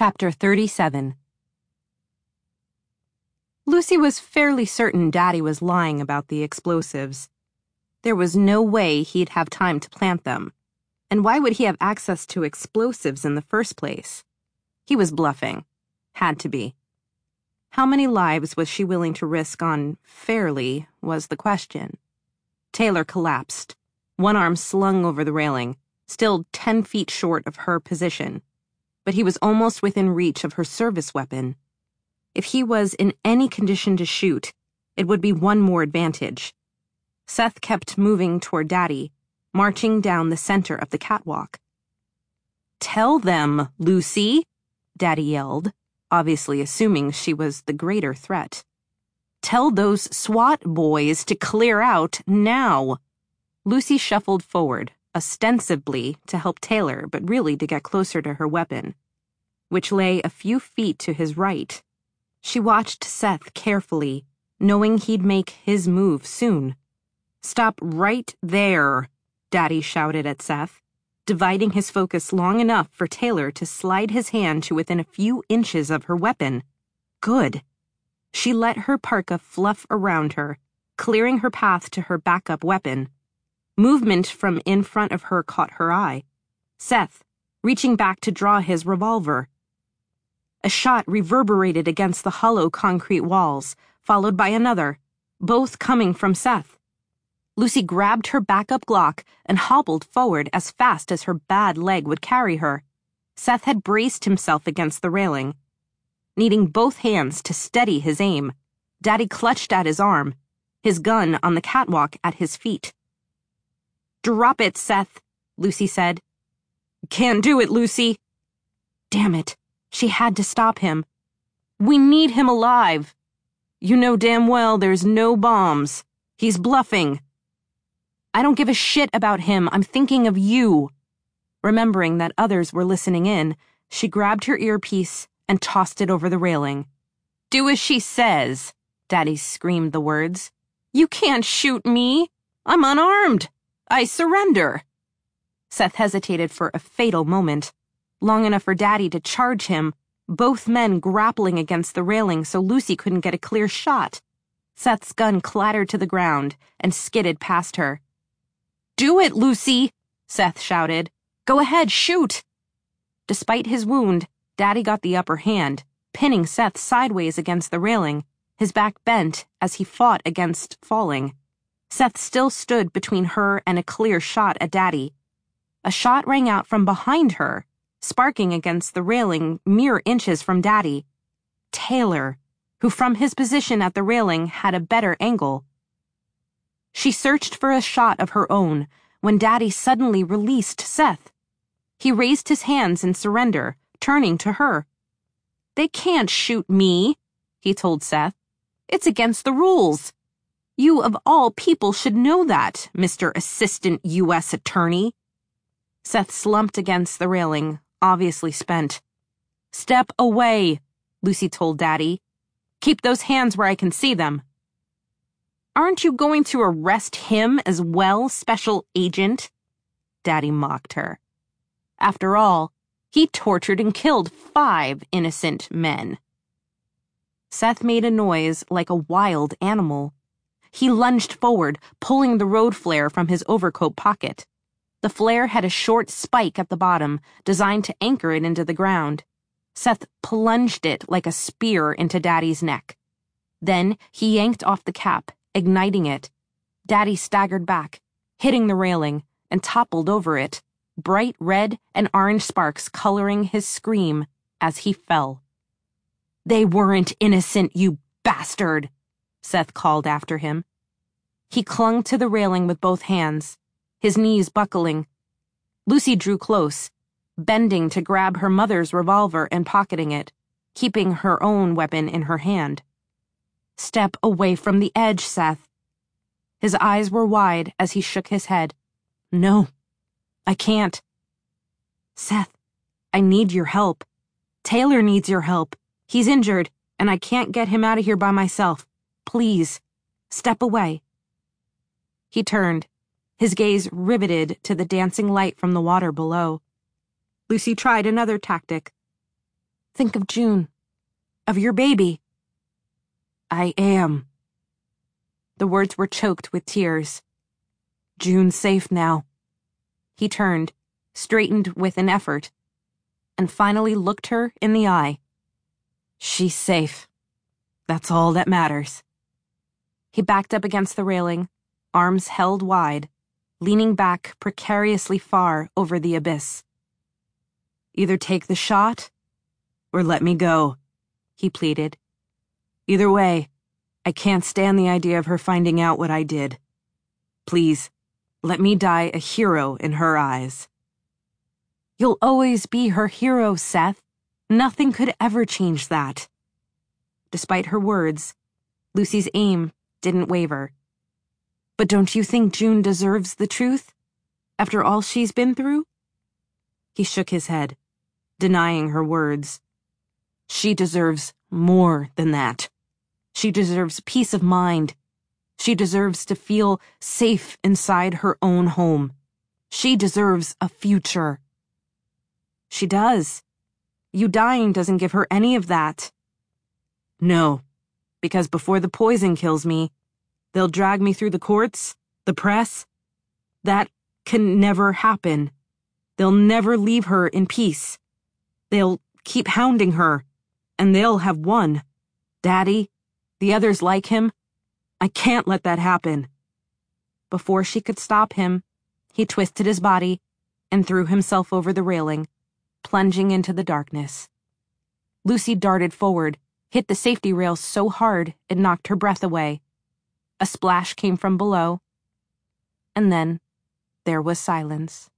Chapter 37. Lucy was fairly certain Daddy was lying about the explosives. There was no way he'd have time to plant them. And why would he have access to explosives in the first place? He was bluffing. Had to be. How many lives was she willing to risk on fairly was the question. Taylor collapsed, one arm slung over the railing, still 10 feet short of her position. But he was almost within reach of her service weapon. If he was in any condition to shoot, it would be one more advantage. Seth kept moving toward Daddy, marching down the center of the catwalk. "Tell them, Lucy," Daddy yelled, obviously assuming she was the greater threat. "Tell those SWAT boys to clear out now." Lucy shuffled forward, ostensibly to help Taylor, but really to get closer to her weapon, which lay a few feet to his right. She watched Seth carefully, knowing he'd make his move soon. "Stop right there," Daddy shouted at Seth, dividing his focus long enough for Taylor to slide his hand to within a few inches of her weapon. Good. She let her parka fluff around her, clearing her path to her backup weapon. Movement from in front of her caught her eye. Seth, reaching back to draw his revolver. A shot reverberated against the hollow concrete walls, followed by another, both coming from Seth. Lucy grabbed her backup Glock and hobbled forward as fast as her bad leg would carry her. Seth had braced himself against the railing. Needing both hands to steady his aim, Daddy clutched at his arm, his gun on the catwalk at his feet. "Drop it, Seth," Lucy said. "Can't do it, Lucy." Damn it, she had to stop him. "We need him alive." "You know damn well there's no bombs. He's bluffing." "I don't give a shit about him. I'm thinking of you." Remembering that others were listening in, she grabbed her earpiece and tossed it over the railing. "Do as she says," Daddy screamed the words. "You can't shoot me. I'm unarmed. I surrender." Seth hesitated for a fatal moment, long enough for Daddy to charge him, both men grappling against the railing so Lucy couldn't get a clear shot. Seth's gun clattered to the ground and skidded past her. "Do it, Lucy," Seth shouted. "Go ahead, shoot." Despite his wound, Daddy got the upper hand, pinning Seth sideways against the railing, his back bent as he fought against falling. Seth still stood between her and a clear shot at Daddy. A shot rang out from behind her, sparking against the railing mere inches from Daddy. Taylor, who from his position at the railing had a better angle. She searched for a shot of her own when Daddy suddenly released Seth. He raised his hands in surrender, turning to her. "They can't shoot me," he told Seth. "It's against the rules. You of all people should know that, Mr. Assistant U.S. Attorney." Seth slumped against the railing, obviously spent. "Step away," Lucy told Daddy. "Keep those hands where I can see them." "Aren't you going to arrest him as well, Special Agent?" Daddy mocked her. After all, he tortured and killed 5 innocent men. Seth made a noise like a wild animal. He lunged forward, pulling the road flare from his overcoat pocket. The flare had a short spike at the bottom, designed to anchor it into the ground. Seth plunged it like a spear into Daddy's neck. Then he yanked off the cap, igniting it. Daddy staggered back, hitting the railing, and toppled over it, bright red and orange sparks coloring his scream as he fell. "They weren't innocent, you bastard," Seth called after him. He clung to the railing with both hands, his knees buckling. Lucy drew close, bending to grab her mother's revolver and pocketing it, keeping her own weapon in her hand. "Step away from the edge, Seth." His eyes were wide as he shook his head. "No, I can't." "Seth, I need your help. Taylor needs your help. He's injured, and I can't get him out of here by myself. Please, step away." He turned, his gaze riveted to the dancing light from the water below. Lucy tried another tactic. Think of June. Of your baby. I am. The words were choked with tears. June's safe now. He turned, straightened with an effort, and finally looked her in the eye. She's safe. That's all that matters. He backed up against the railing, arms held wide, leaning back precariously far over the abyss. Either take the shot, or let me go, he pleaded. Either way, I can't stand the idea of her finding out what I did. Please, let me die a hero in her eyes. You'll always be her hero, Seth. Nothing could ever change that. Despite her words, Lucy's aim didn't waver. But don't you think June deserves the truth? After all she's been through? He shook his head, denying her words. She deserves more than that. She deserves peace of mind. She deserves to feel safe inside her own home. She deserves a future. She does. You dying doesn't give her any of that. No, because before the poison kills me, they'll drag me through the courts, the press. That can never happen. They'll never leave her in peace. They'll keep hounding her, and they'll have won. Daddy, the others like him. I can't let that happen. Before she could stop him, he twisted his body and threw himself over the railing, plunging into the darkness. Lucy darted forward, hit the safety rail so hard it knocked her breath away. A splash came from below, and then there was silence.